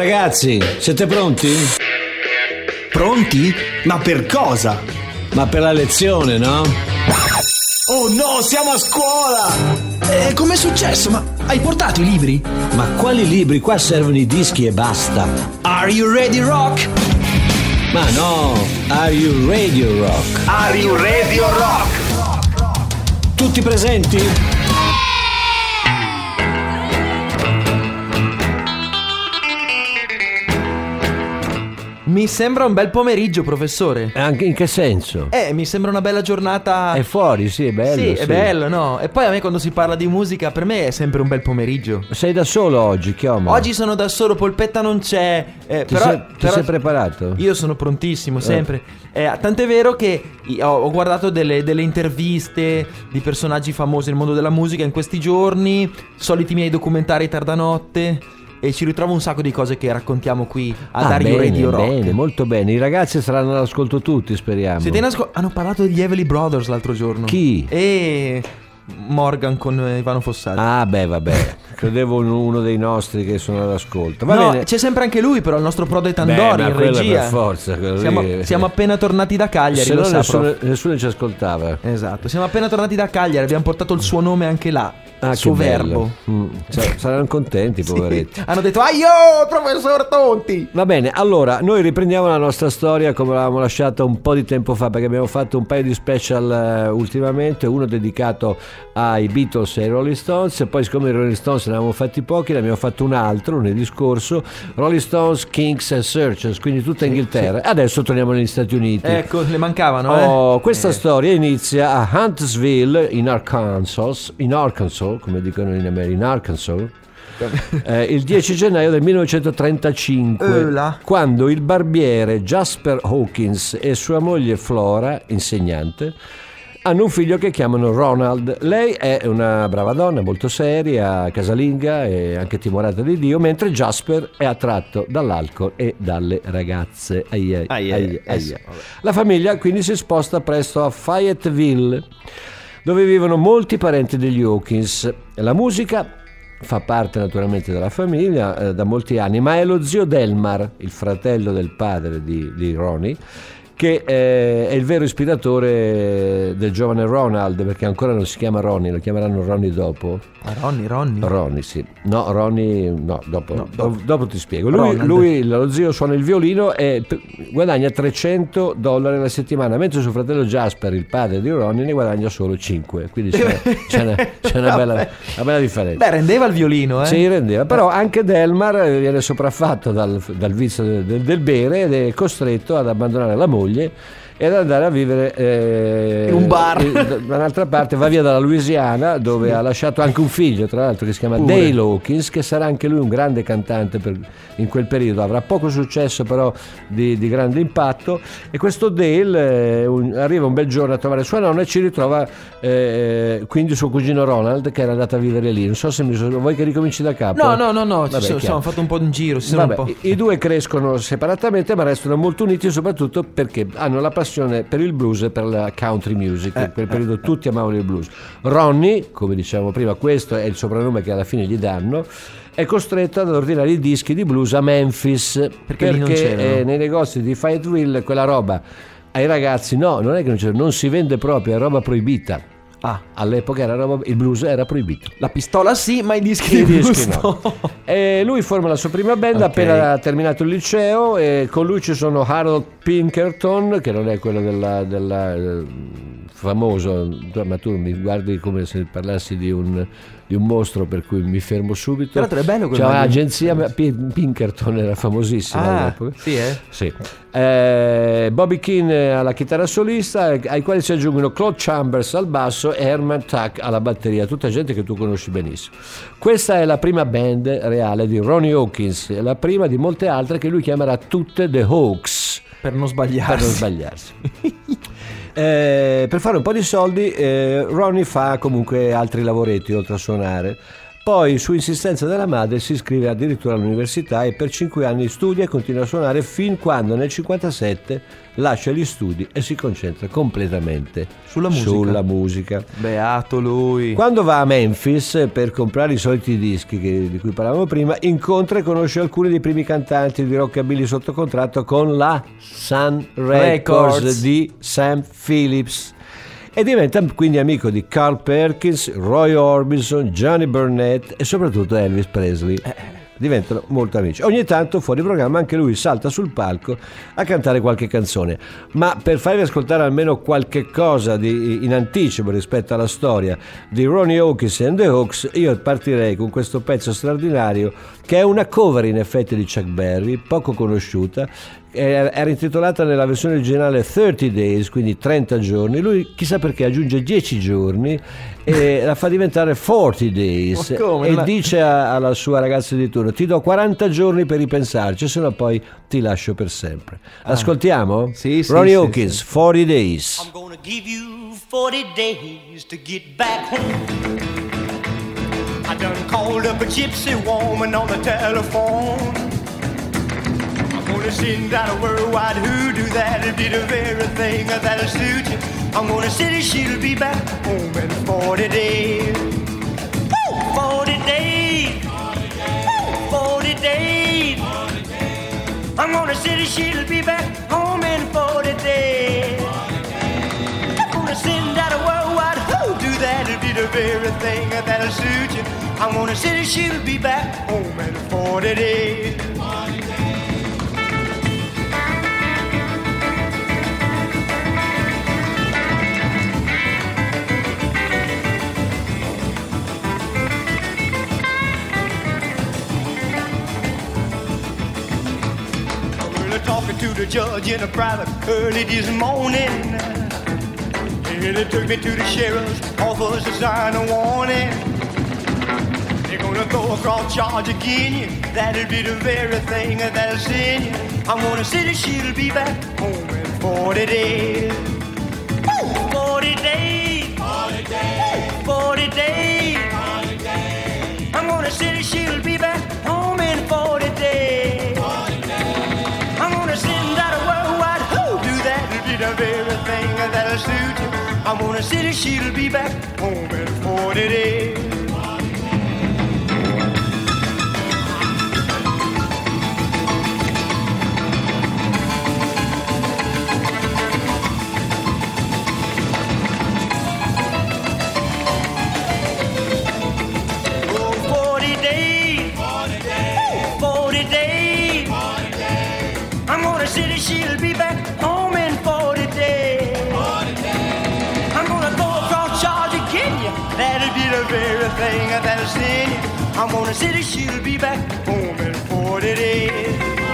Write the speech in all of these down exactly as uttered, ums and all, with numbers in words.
Ragazzi, siete pronti? Pronti? Ma per cosa? Ma per la lezione, no? Oh no, siamo a scuola! E com'è successo? Ma hai portato i libri? Ma quali libri? Qua servono i dischi e basta. Are you ready, rock? Ma no, Are You Radio Rock? Are you ready, rock? Tutti presenti? Mi sembra un bel pomeriggio, professore. Anche in che senso? Eh, mi sembra una bella giornata. È fuori, sì, è bello. Sì, sì, è bello, no? E poi a me quando si parla di musica, per me è sempre un bel pomeriggio. Sei da solo oggi, Chioma? Oggi sono da solo, Polpetta non c'è. Eh, Ti, però, sei, ti però sei preparato? Io sono prontissimo, sempre. Eh. Eh, tant'è vero che ho, ho guardato delle, delle interviste di personaggi famosi nel mondo della musica in questi giorni, soliti miei documentari tardanotte. E ci ritrovo un sacco di cose che raccontiamo qui a ah, Are You bene, Radio Rock. Bene, molto bene. I ragazzi saranno all'ascolto tutti, speriamo. Siete in ascol- Hanno parlato degli Everly Brothers l'altro giorno. Chi? E Morgan con Ivano Fossati. Ah, beh, vabbè. Credevo uno dei nostri che sono all'ascolto. Va no, bene. c'è sempre anche lui, però il nostro Prode Tandori in regia. Per forza. Siamo, siamo appena tornati da Cagliari. Se lo no sa, nessuno, nessuno ci ascoltava. Esatto. Siamo appena tornati da Cagliari. Abbiamo portato il suo nome anche là. Ah, il suo che verbo. Mm. Cioè, saranno contenti, poveretti. Sì. Hanno detto aio, professor Tonti. Va bene, allora noi riprendiamo la nostra storia come l'avevamo lasciata un po' di tempo fa, perché abbiamo fatto un paio di special uh, ultimamente, uno dedicato ai Beatles e ai Rolling Stones, e poi siccome i Rolling Stones ne avevamo fatti pochi, ne abbiamo fatto un altro lunedì scorso, Rolling Stones, Kings and Searchers, quindi tutta sì, Inghilterra. Sì. Adesso torniamo negli Stati Uniti. Ecco, le mancavano. Oh, eh? questa eh. storia inizia a Huntsville in Arkansas, in Arkansas, come dicono in America, in Arkansas. Eh, il dieci gennaio del millenovecentotrentacinque, Eula. quando il barbiere Jasper Hawkins e sua moglie Flora, insegnante, hanno un figlio che chiamano Ronald. Lei è una brava donna, molto seria, casalinga e anche timorata di Dio, mentre Jasper è attratto dall'alcol e dalle ragazze. Ai, ai, ai, ai, ai, ai. eh, La famiglia quindi si sposta presto a Fayetteville, dove vivono molti parenti degli Hawkins. La musica fa parte naturalmente della famiglia eh, da molti anni, ma è lo zio Delmar, il fratello del padre di, di Ronnie, che eh, è il vero ispiratore del giovane Ronald, perché ancora non si chiama Ronnie, lo chiameranno Ronnie dopo. Ah, Ronnie, Ronnie. Ronnie, sì. No, Ronnie, no, dopo, no, dopo. dopo. dopo ti spiego. Lui, lui, lo zio, suona il violino e guadagna trecento dollari alla settimana, mentre suo fratello Jasper, il padre di Ronnie, ne guadagna solo cinque. Quindi c'è, c'è, una, c'è una, bella, una bella differenza. Beh, rendeva il violino, eh? Sì, rendeva. Però anche Delmar viene sopraffatto dal, dal vizio del, del bere ed è costretto ad abbandonare la moglie e ad andare a vivere eh, in un bar da un'altra parte. Va via dalla Louisiana, dove sì. ha lasciato anche un figlio, tra l'altro, che si chiama Pure. Dale Hawkins, che sarà anche lui un grande cantante per, in quel periodo. Avrà poco successo, però di, di grande impatto. E questo Dale eh, un, arriva un bel giorno a trovare sua nonna e ci ritrova eh, quindi suo cugino Ronald, che era andato a vivere lì. Non so se mi sono... vuoi che ricominci da capo? No, no, no, no. Vabbè, ci sono, ho fatto un po' in giro. Si Vabbè, un po'... I, I due crescono separatamente, ma restano molto uniti, soprattutto perché hanno la passione per il blues e per la country music. Eh, in quel periodo eh, tutti amavano il blues. Ronnie, come dicevamo prima, questo è il soprannome che alla fine gli danno, è costretto ad ordinare i dischi di blues a Memphis, perché, perché eh, nei negozi di Fayetteville quella roba ai ragazzi no, non è che non c'è, non si vende proprio, è roba proibita. Ah, all'epoca era roba, il blues era proibito. La pistola sì, ma i dischi, I di dischi blues no. E lui forma la sua prima band okay. appena terminato il liceo, e con lui ci sono Harold Pinkerton, che non è quello della, della eh, famoso, ma tu mi guardi come se parlassi di un, di un mostro, per cui mi fermo subito. Tra l'altro è bello c'è un'agenzia, Pinkerton era famosissima ah, all'epoca. Sì, eh? Sì. Eh, Bobby Keane alla chitarra solista, ai quali si aggiungono Claude Chambers al basso e Herman Tuck alla batteria, tutta gente che tu conosci benissimo. Questa è la prima band reale di Ronnie Hawkins, la prima di molte altre che lui chiamerà tutte The Hawks, per non sbagliarsi, per non sbagliarsi. Eh, per fare un po' di soldi eh, Ronnie fa comunque altri lavoretti oltre a suonare, Poi, su insistenza della madre, si iscrive addirittura all'università e per cinque anni studia e continua a suonare fin quando nel cinquantasette lascia gli studi e si concentra completamente Sulla musica. sulla musica. Beato lui. Quando va a Memphis per comprare i soliti dischi che- di cui parlavamo prima, incontra e conosce alcuni dei primi cantanti di rockabilly sotto contratto con la Sun Records, Records. di Sam Phillips. E diventa quindi amico di Carl Perkins, Roy Orbison, Johnny Burnett e soprattutto Elvis Presley. Diventano molto amici. Ogni tanto fuori programma anche lui salta sul palco a cantare qualche canzone, ma per farvi ascoltare almeno qualche cosa di, in anticipo rispetto alla storia di Ronnie Hawkins and the Hawks, io partirei con questo pezzo straordinario che è una cover in effetti di Chuck Berry, poco conosciuta. Era intitolata nella versione originale thirty days, quindi trenta giorni. Lui chissà perché aggiunge dieci giorni e la fa diventare forty days. Ma come? E Ma- dice a- alla sua ragazza di turno: ti do quaranta giorni per ripensarci, se no poi ti lascio per sempre. Ascoltiamo? Sì, sì, Ronnie sì, Hawkins, sì. forty days. I'm gonna give you forty days to get back home. I done called up a gypsy woman on the telephone. I'm gonna send out a worldwide hoodoo that'll be the very thing that'll suit you. I'm gonna say she'll be back home in forty days. Woo! forty days. Woo! forty days. I'm gonna say she'll be back home in forty days. I'm gonna send out a worldwide hoodoo that'll be the very thing that'll suit you. I'm gonna say she'll be back home in forty days. Well, talking to the judge in a private early this morning. And they took me to the sheriff's office to sign a warning. They're gonna throw a cross charge again you. That'll be the very thing that'll send you. I'm gonna say that she'll be back home in forty days. Woo! forty days. forty days. forty days. forty days. I'm gonna say that she'll be back home in forty days. I'm gonna send out a worldwide hoodoo that'll be the very thing that'll suit you. I'm gonna say that she'll be back home in forty days. Oh, forty days. forty days. forty days. I'm gonna say that she'll be back home in forty days. I'm gonna go across charge again, yeah. That'll be the very thing that'll send you. I'm gonna say that she'll be back home in forty days.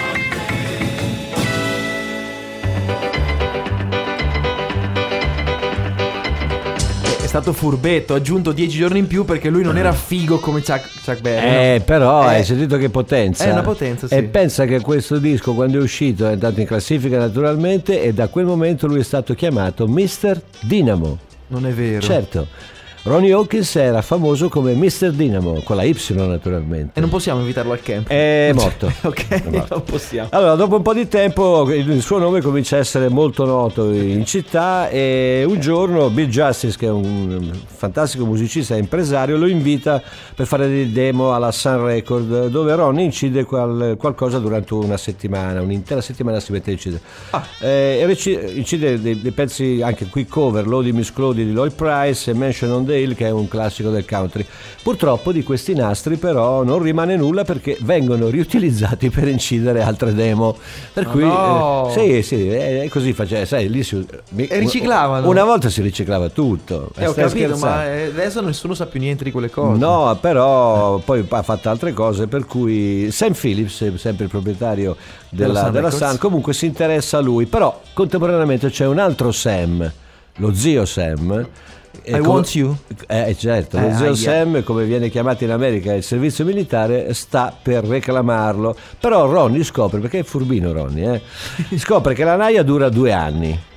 È stato furbetto, ha aggiunto dieci giorni in più perché lui non era figo come Chuck, Chuck Berry. Eh, no? però Eh, hai sentito che potenza? È una potenza, sì. E pensa che questo disco, quando è uscito, è andato in classifica naturalmente, e da quel momento lui è stato chiamato mister Dynamo. Non è vero. Certo, Ronnie Hawkins era famoso come mister Dynamo, con la Y naturalmente. E non possiamo invitarlo al camp. È morto. Ok, È morto. non possiamo. Allora, dopo un po' di tempo il suo nome comincia a essere molto noto in città e un giorno Bill Justice, che è un fantastico musicista e impresario, lo invita per fare dei demo alla Sun Record, dove Ronnie incide qual- qualcosa durante una settimana, un'intera settimana si mette a incidere. Ah. Eh, e reci- incide dei, dei pezzi anche qui cover, Lodi Miss Claudie di Lloyd Price e Mansion on the Hill, che è un classico del country. Purtroppo di questi nastri però non rimane nulla perché vengono riutilizzati per incidere altre demo, per Ma cui no! eh, sì sì è così faceva, sai, lì si, mi- E riciclavano. una volta si riciclava tutto. Eh, ho Stai capito, scherzando? ma eh, adesso nessuno sa più niente di quelle cose. No, però poi ha fatto altre cose, per cui Sam Phillips, sempre il proprietario Della della, Sun della Records. Sun, comunque si interessa a lui, però contemporaneamente c'è un altro Sam, lo zio Sam. I come- want you. Eh certo, lo Eh, zio aia. Sam, come viene chiamato in America il servizio militare, sta per reclamarlo. Però Ronnie scopre, perché è furbino Ronnie, eh? scopre che la naia dura due anni.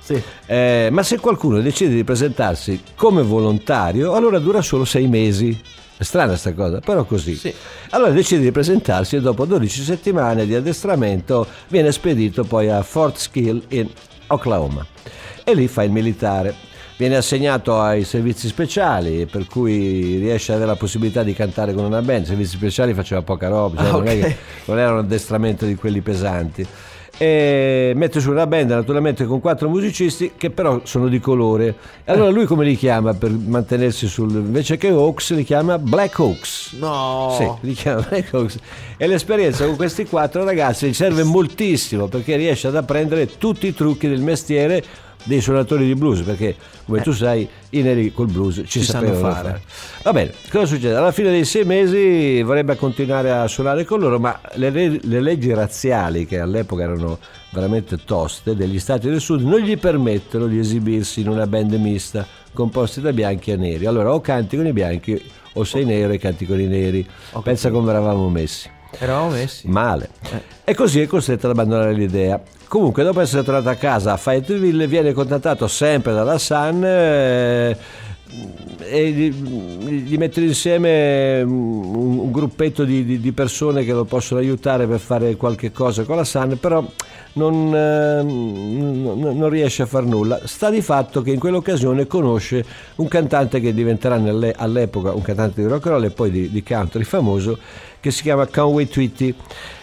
Sì. Eh, ma se qualcuno decide di presentarsi come volontario, allora dura solo sei mesi. È strana sta cosa, però così. Sì. Allora decide di presentarsi e dopo dodici settimane di addestramento viene spedito poi a Fort Sill in Oklahoma e lì fa il militare. Viene assegnato ai servizi speciali, per cui riesce ad avere la possibilità di cantare con una band. I servizi speciali faceva poca roba, cioè Ah, non, è ok. che, non era un addestramento di quelli pesanti. E mette su una band naturalmente con quattro musicisti che però sono di colore. E allora lui come li chiama per mantenersi sul, invece che Hawks li chiama Black Hawks. No. Sì, li chiama Black Hawks. E l'esperienza con questi quattro ragazzi gli serve moltissimo perché riesce ad apprendere tutti i trucchi del mestiere dei suonatori di blues, perché come Eh. tu sai i neri col blues ci, Ci sanno sapevano fare. fare. Va bene, cosa succede? Alla fine dei sei mesi vorrebbe continuare a suonare con loro, ma le, le- le leggi razziali, che all'epoca erano veramente toste, degli stati del sud non gli permettono di esibirsi in una band mista composta da bianchi e neri. Allora o canti con i bianchi o sei nero e canti con i neri. Ho Pensa come eravamo messi. Eravamo messi. Male. Eh. E così è costretto ad abbandonare l'idea. Comunque, dopo essere tornato a casa a Fayetteville, viene contattato sempre dalla Sun eh, e gli, gli mettono insieme un, un gruppetto di, di- di persone che lo possono aiutare per fare qualche cosa con la Sun, però non, eh, non- non riesce a far nulla. Sta di fatto che in quell'occasione conosce un cantante che diventerà nelle- all'epoca un cantante di rock and roll e poi di, di country famoso, che si chiama Conway Twitty.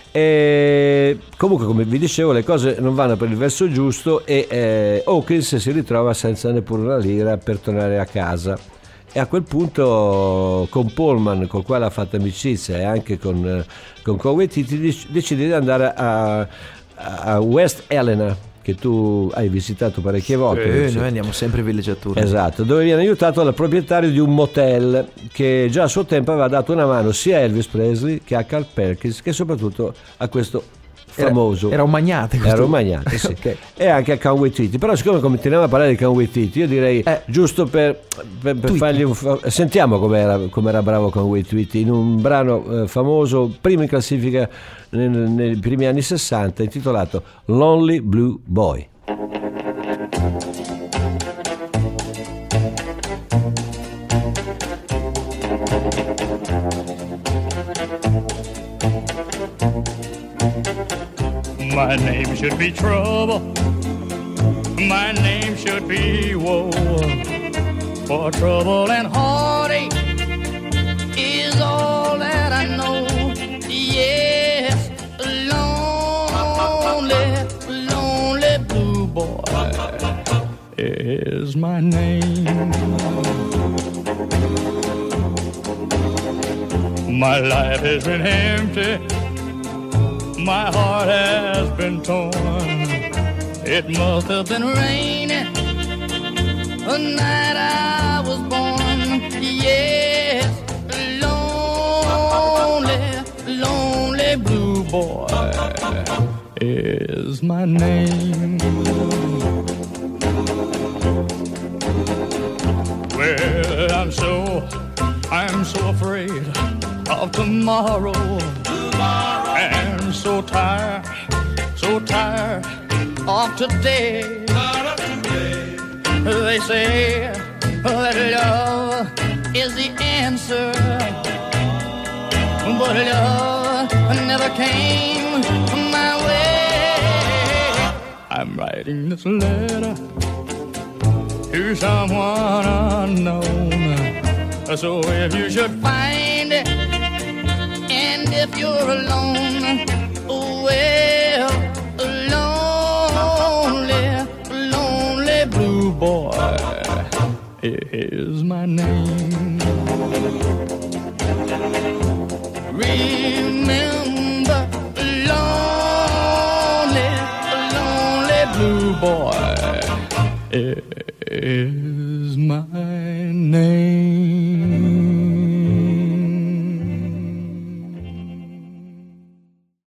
E comunque, come vi dicevo, le cose non vanno per il verso giusto e eh, Hawkins si ritrova senza neppure una lira per tornare a casa. E a quel punto con Pullman, col quale ha fatto amicizia, e anche con, eh, con Conway Twitty, dic- decide di andare a, a West Helena, che tu hai visitato parecchie volte. Eh, noi andiamo sempre in villeggiatura. Esatto, dove viene aiutato dal proprietario di un motel che già a suo tempo aveva dato una mano sia a Elvis Presley che a Carl Perkins, che soprattutto a questo famoso Era, era un magnate questo. era un magnate, sì. Ok. E anche a Conway Twitty. Però siccome continuiamo a parlare di Conway Twitty, io direi Eh. giusto per, per, per Twitty. fargli un fa- sentiamo com'era, com'era bravo Conway Twitty in un brano eh, famoso, primo in classifica nel- nei primi anni sessanta, intitolato Lonely Blue Boy. My name should be trouble. My name should be woe. For trouble and heartache is all that I know. Yes, lonely, lonely blue boy is my name. My life has been empty. My heart has been torn. It must have been raining the night I was born. Yes, lonely, lonely blue boy is my name. Well, I'm so, I'm so afraid of tomorrow. Tomorrow. And so tired, so tired of today. Of today. They say that love is the answer, but love never came my way. I'm writing this letter to someone unknown. So if you should find it, and if you're alone, well, lonely, lonely blue boy is my name. Remember, lonely, lonely blue boy is my name.